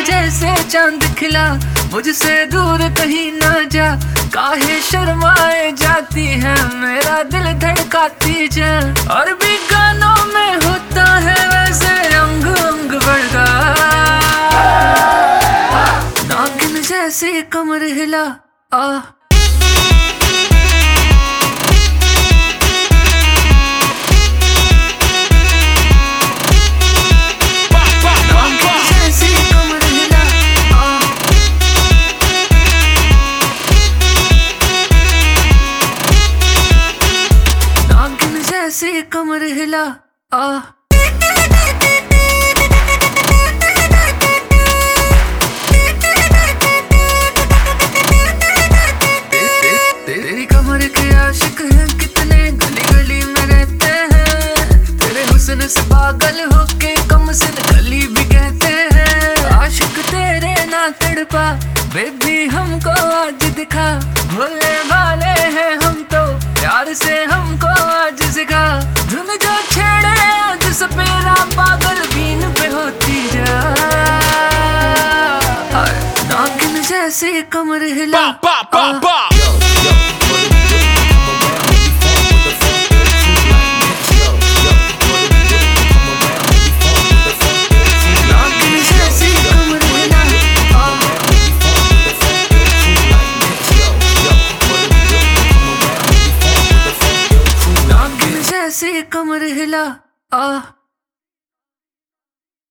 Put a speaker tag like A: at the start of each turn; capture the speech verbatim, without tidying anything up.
A: जैसे चांद खिला, मुझसे दूर कहीं ना जा। काहे शर्माए जाती है, मेरा दिल धड़काती जा। और भी गानों में होता है वैसे अंग अंग बड़का, नागिन जैसी कमर हिला आ। ऐसी कमर हिला आ। तेरी कमर के आशिक हैं कितने, गली गली में रहते हैं। तेरे हुस्न से पागल होके कम से गली भी कहते हैं। आशिक तेरे ना तड़पा बेबी हमको आज दिखा। भोले भाले हैं हम तो, प्यार से हमको आज सिखा। धुन जो छेड़े आज सपेरा, पागल बीन पे होती जा। नागिन जैसी कमर हिला बा, बा, बा, बा। ऐसी कमर हिला आ।